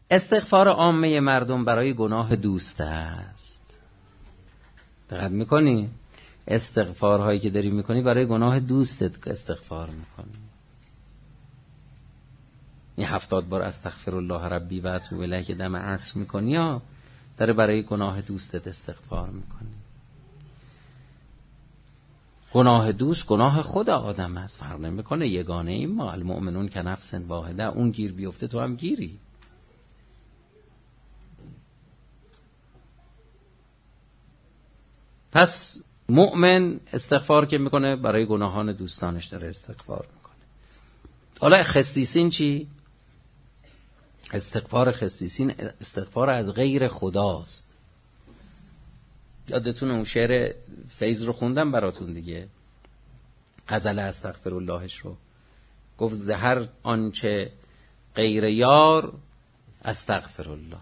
استغفار عامه مردم برای گناه دوست است. دقت میکنی؟ استغفارهایی که داری میکنی برای گناه دوستت استغفار میکنی. این 70 بار استغفر الله ربی و اتوب الیه که دم عصر میکنی یا داره برای گناه دوستت استغفار میکنی. گناه دوست گناه خود آدم است، فرق نمیکنه. یگانه ایم ما، المؤمنون که نفس واحده. اون گیر بیفته تو هم گیری. پس مؤمن استغفار که میکنه برای گناهان دوستانش داره استغفار میکنه. حالا خصیصین چی؟ استغفار خصیصین استغفار از غیر خداست. یادتون اون شعر فیض رو خوندم براتون دیگه، غزل استغفر اللهش رو. گفت زهر آنچه غیر یار استغفر الله.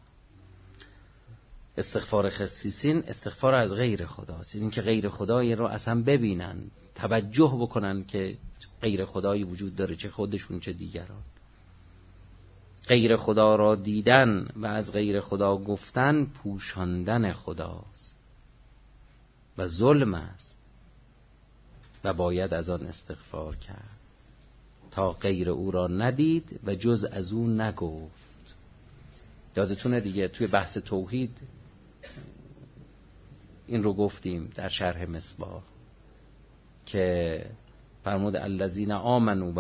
استغفار خصیصین استغفار از غیر خداست، این که غیر خدایی رو اصلا ببینن، توجه بکنن که غیر خدایی وجود داره، چه خودشون چه دیگران. غیر خدا را دیدن و از غیر خدا گفتن پوشاندن خداست و ظلم است و باید از آن استغفار کرد تا غیر او را ندید و جز از او نگفت. یادتونه دیگه توی بحث توحید این رو گفتیم در شرح مصباح که فرمود الذین آمنوا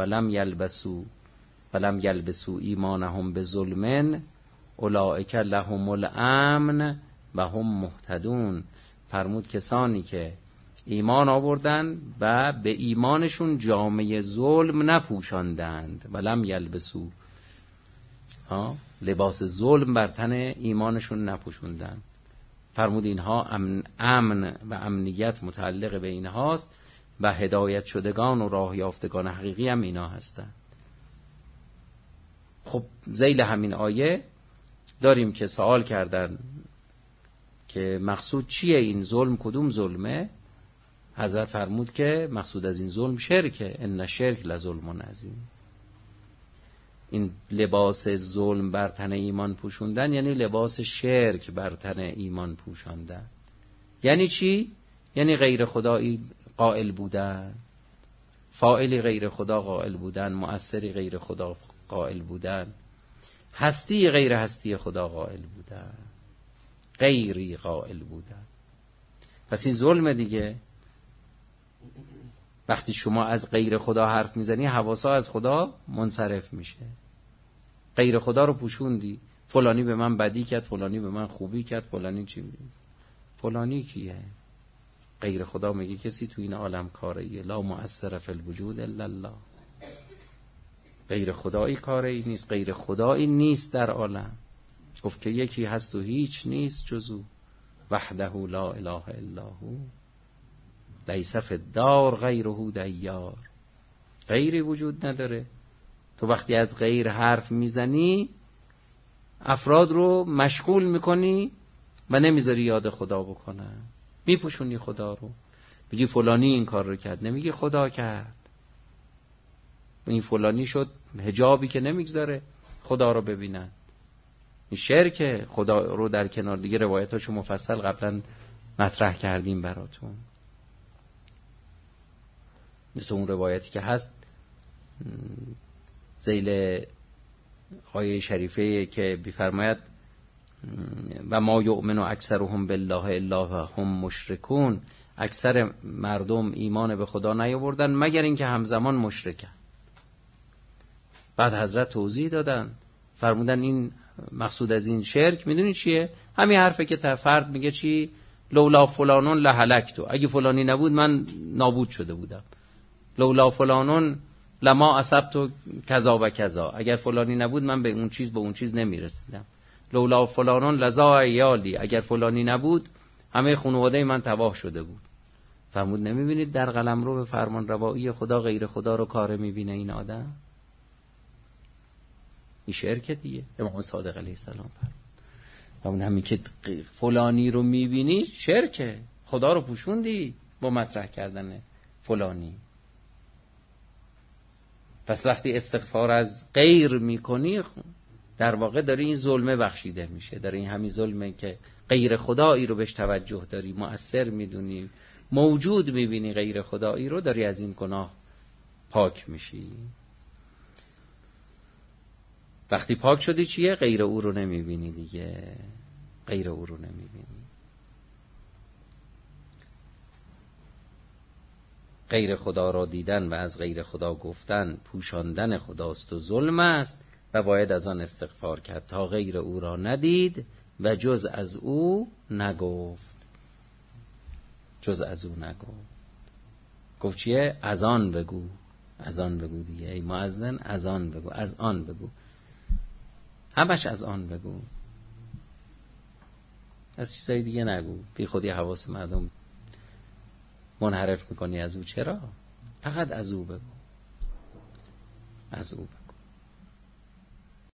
ولم یلبسوا ایمانهم بظلم اولئک لهم الامن و هم مهتدون. فرمود کسانی که ایمان آوردن و به ایمانشون جامه ظلم نپوشاندند، ولم یلبسوا، لباس ظلم بر تن ایمانشون نپوشوندند. فرمود اینها امن و امنیت متعلق به اینهاست و هدایت شدگان و راه یافتگان حقیقی هم اینا هستند. خب ذیل همین آیه داریم که سوال کردن که مقصود چیه این ظلم، کدوم ظلمه؟ حضرت فرمود که مقصود از این ظلم شرکه، ان شرک لظلم عظیم. این لباس ظلم بر تن ایمان پوشوندن یعنی لباس شرک بر تن ایمان پوشاندن. یعنی چی؟ یعنی غیر خدایی قائل بودن، فاعلی غیر خدا قائل بودن، مؤثری غیر خدا قائل بودن، هستی غیر هستی خدا قائل بودن، غیری قائل بودن. پس این ظلم دیگه. وقتی شما از غیر خدا حرف میزنی حواسا از خدا منصرف میشه. غیر خدا رو پوشوندی، فلانی به من بدی کرد، فلانی به من خوبی کرد، فلانی چی میگه؟ فلانی کیه؟ غیر خدا میگه کسی تو این عالم کاریه، لا مؤثر فی الوجود الا الله. غیر خدایی کاری نیست، غیر خدایی نیست در عالم. گفت که یکی هست و هیچ نیست جز او، وحده لا اله الا هو لیس فی الدار غیره دیار. غیری وجود نداره. تو وقتی از غیر حرف میزنی افراد رو مشغول میکنی و نمیذاری یاد خدا بکنن، میپوشونی خدا رو. میگی فلانی این کار رو کرد، نمیگی خدا کرد. این فلانی شد حجابی که نمیگذاره خدا رو ببینن. این شرک خدا رو در کنار. دیگه روایتاشو مفصل قبلا مطرح کردیم براتون. مثل اون روایتی که هست ذیل آیه شریفه که بیفرماید و ما یؤمن اکثرهم بالله الا هم مشرکون. اکثر مردم ایمان به خدا نیاوردن مگر اینکه همزمان مشرکن. بعد حضرت توضیح دادن، فرمودن این مقصود از این شرک میدونی چیه؟ همین حرفه که فرد میگه چی؟ لولا فلانون لهلکتو، اگه فلانی نبود من نابود شده بودم. لولا فلانون لما اصبت کذا و کذا، اگر فلانی نبود من به اون چیز نمیرسیدم. لولا فلانون لزا عیالی، اگر فلانی نبود همه خانواده من تباه شده بود. فرمود نمیبینید در قلمرو به فرمان روایی خدا غیر خدا رو کاره میبینه این آدم؟ این شرک دیگه. امام صادق علیه السلام فرمود همین که فلانی رو میبینی شرکه، خدا رو پوشوندی با مطرح کردن فلانی. پس وقتی استغفار از غیر میکنی در واقع داره این ظلمه بخشیده میشه، داره این همین ظلمه که غیر خدایی رو بهش توجه داری، مؤثر میدونی، موجود میبینی غیر خدایی رو، داری از این گناه پاک میشی. وقتی پاک شدی چیه؟ غیر او رو نمیبینی دیگه، غیر او رو نمیبینی. غیر خدا را دیدن و از غیر خدا گفتن پوشاندن خداست و ظلم است و باید از آن استغفار کرد تا غیر او را ندید و جز از او نگفت. جز از او نگفت. گفت چیه؟ از آن بگو. از آن بگو دیگه ای مؤذن، از آن بگو، از آن بگو، همش از آن بگو، از چیزای دیگه نگو. بی خودی حواس مردم منحرف میکنی از او. چرا؟ فقط از او بگو، از او بگو.